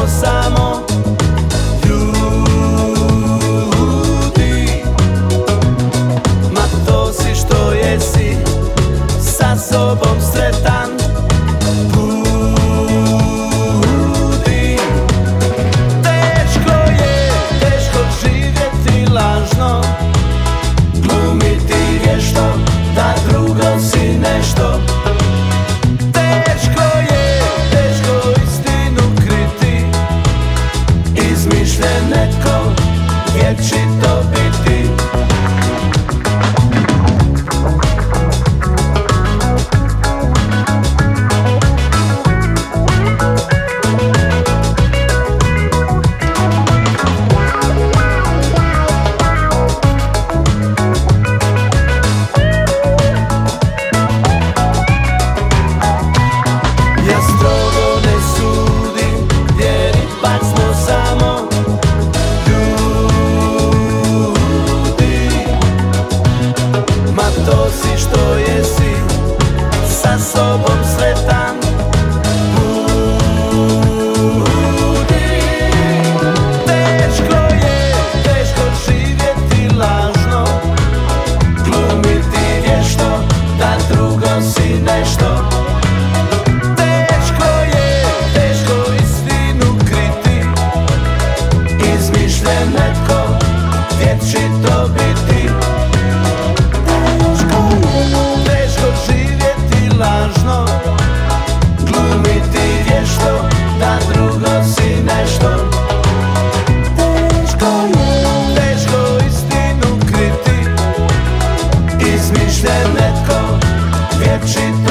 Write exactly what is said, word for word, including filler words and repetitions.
samo ljudi. Ma to si što jesi, sa sobom sretan. Budi, teško je, teško živjeti lažno, glumiti vješto da drugo si nešto. Teško je, teško istinu kriti, izmišljen netko vječito biti. To si što jesi, sa sobom sretan. Budi, teško je, teško živjeti lažno, glumiti vješto da drugo si nešto. Teško je, teško istinu kriti, izmišljen netko vječito biti. Lažno, glumiti vješto da drugo si nešto. Teško je, teško istinu kriti, izmišljen netko vječito.